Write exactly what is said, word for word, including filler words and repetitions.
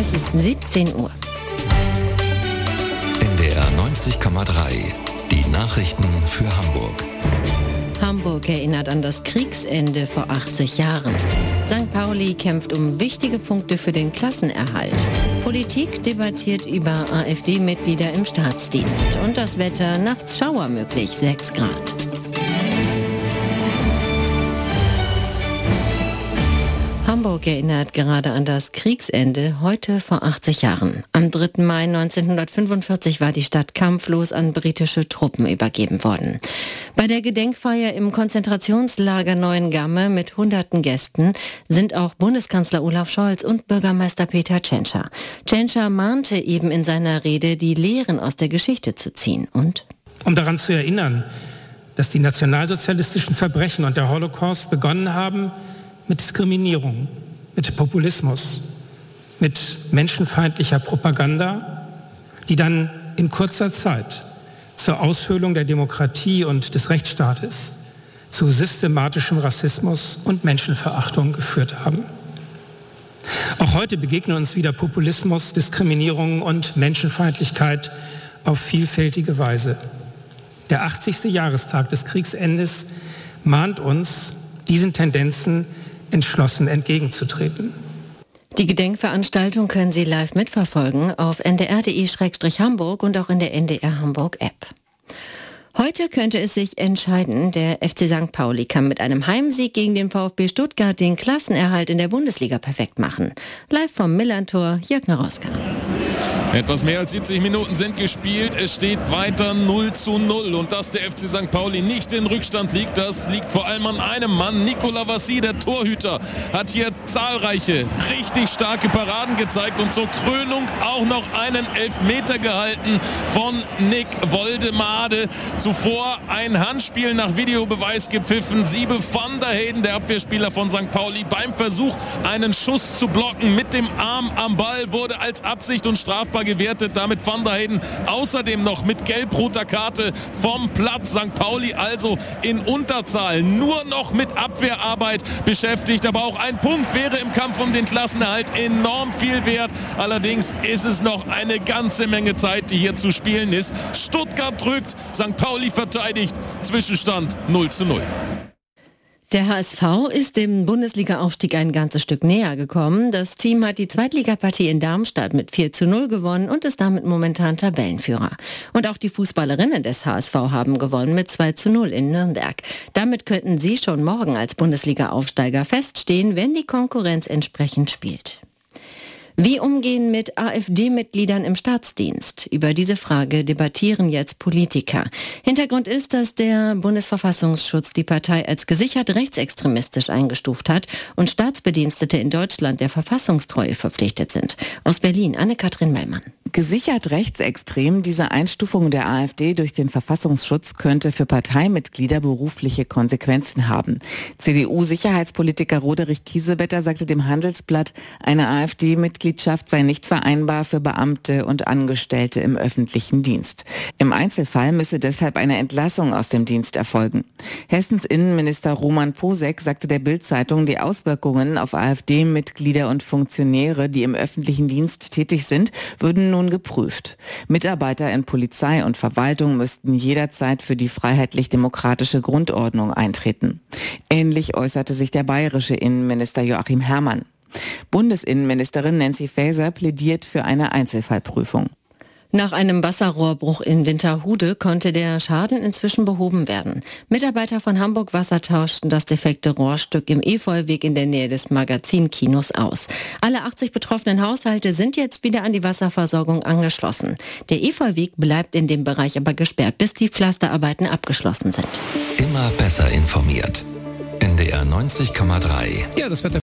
Es ist siebzehn Uhr. N D R neunzig Komma drei. Die Nachrichten für Hamburg. Hamburg erinnert an das Kriegsende vor achtzig Jahren. Sankt Pauli kämpft um wichtige Punkte für den Klassenerhalt. Politik debattiert über AfD-Mitglieder im Staatsdienst. Und das Wetter, nachts Schauer möglich, sechs Grad. Hamburg erinnert gerade an das Kriegsende, heute vor achtzig Jahren. Am dritten Mai neunzehnhundertfünfundvierzig war die Stadt kampflos an britische Truppen übergeben worden. Bei der Gedenkfeier im Konzentrationslager Neuengamme mit hunderten Gästen sind auch Bundeskanzler Olaf Scholz und Bürgermeister Peter Tschentscher. Tschentscher mahnte eben in seiner Rede, die Lehren aus der Geschichte zu ziehen. Und? Um daran zu erinnern, dass die nationalsozialistischen Verbrechen und der Holocaust begonnen haben, mit Diskriminierung, mit Populismus, mit menschenfeindlicher Propaganda, die dann in kurzer Zeit zur Aushöhlung der Demokratie und des Rechtsstaates, zu systematischem Rassismus und Menschenverachtung geführt haben. Auch heute begegnen uns wieder Populismus, Diskriminierung und Menschenfeindlichkeit auf vielfältige Weise. Der achtzigste Jahrestag des Kriegsendes mahnt uns, diesen Tendenzen entschlossen entgegenzutreten. Die Gedenkveranstaltung können Sie live mitverfolgen auf n d r punkt d e slash hamburg und auch in der N D R Hamburg App. Heute könnte es sich entscheiden, der F C Sankt Pauli kann mit einem Heimsieg gegen den VfB Stuttgart den Klassenerhalt in der Bundesliga perfekt machen. Live vom Millantor, Jörg Naroska. Etwas mehr als siebzig Minuten sind gespielt. Es steht weiter null zu null. Und dass der F C Sankt Pauli nicht in Rückstand liegt, das liegt vor allem an einem Mann. Nicolas Vassy, der Torhüter, hat hier zahlreiche, richtig starke Paraden gezeigt. Und zur Krönung auch noch einen Elfmeter gehalten von Nick Woldemade. Zuvor ein Handspiel nach Videobeweis gepfiffen. Siebe van der Heyden, der Abwehrspieler von Sankt Pauli, beim Versuch, einen Schuss zu blocken mit dem Arm am Ball, wurde als Absicht und strafbar gewertet. Damit van der Heyden außerdem noch mit gelb-roter Karte vom Platz. Sankt Pauli also in Unterzahl, nur noch mit Abwehrarbeit beschäftigt. Aber auch ein Punkt wäre im Kampf um den Klassenerhalt enorm viel wert. Allerdings ist es noch eine ganze Menge Zeit, die hier zu spielen ist. Stuttgart drückt, Sankt Pauli verteidigt. Zwischenstand null zu null. Der H S V ist dem Bundesliga-Aufstieg ein ganzes Stück näher gekommen. Das Team hat die Zweitligapartie in Darmstadt mit vier zu null gewonnen und ist damit momentan Tabellenführer. Und auch die Fußballerinnen des H S V haben gewonnen mit zwei zu null in Nürnberg. Damit könnten sie schon morgen als Bundesliga-Aufsteiger feststehen, wenn die Konkurrenz entsprechend spielt. Wie umgehen mit AfD-Mitgliedern im Staatsdienst? Über diese Frage debattieren jetzt Politiker. Hintergrund ist, dass der Bundesverfassungsschutz die Partei als gesichert rechtsextremistisch eingestuft hat und Staatsbedienstete in Deutschland der Verfassungstreue verpflichtet sind. Aus Berlin, Anne-Kathrin Mellmann. Gesichert rechtsextrem, diese Einstufung der AfD durch den Verfassungsschutz könnte für Parteimitglieder berufliche Konsequenzen haben. C D U-Sicherheitspolitiker Roderich Kiesewetter sagte dem Handelsblatt, eine AfD-Mitgliedschaft sei nicht vereinbar für Beamte und Angestellte im öffentlichen Dienst. Im Einzelfall müsse deshalb eine Entlassung aus dem Dienst erfolgen. Hessens Innenminister Roman Posek sagte der Bild-Zeitung, die Auswirkungen auf AfD-Mitglieder und Funktionäre, die im öffentlichen Dienst tätig sind, würden nun geprüft. Mitarbeiter in Polizei und Verwaltung müssten jederzeit für die freiheitlich-demokratische Grundordnung eintreten. Ähnlich äußerte sich der bayerische Innenminister Joachim Herrmann. Bundesinnenministerin Nancy Faeser plädiert für eine Einzelfallprüfung. Nach einem Wasserrohrbruch in Winterhude konnte der Schaden inzwischen behoben werden. Mitarbeiter von Hamburg Wasser tauschten das defekte Rohrstück im Efeuweg in der Nähe des Magazinkinos aus. Alle achtzig betroffenen Haushalte sind jetzt wieder an die Wasserversorgung angeschlossen. Der Efeuweg bleibt in dem Bereich aber gesperrt, bis die Pflasterarbeiten abgeschlossen sind. Immer besser informiert. N D R neunzig Komma drei. Ja, das Wetter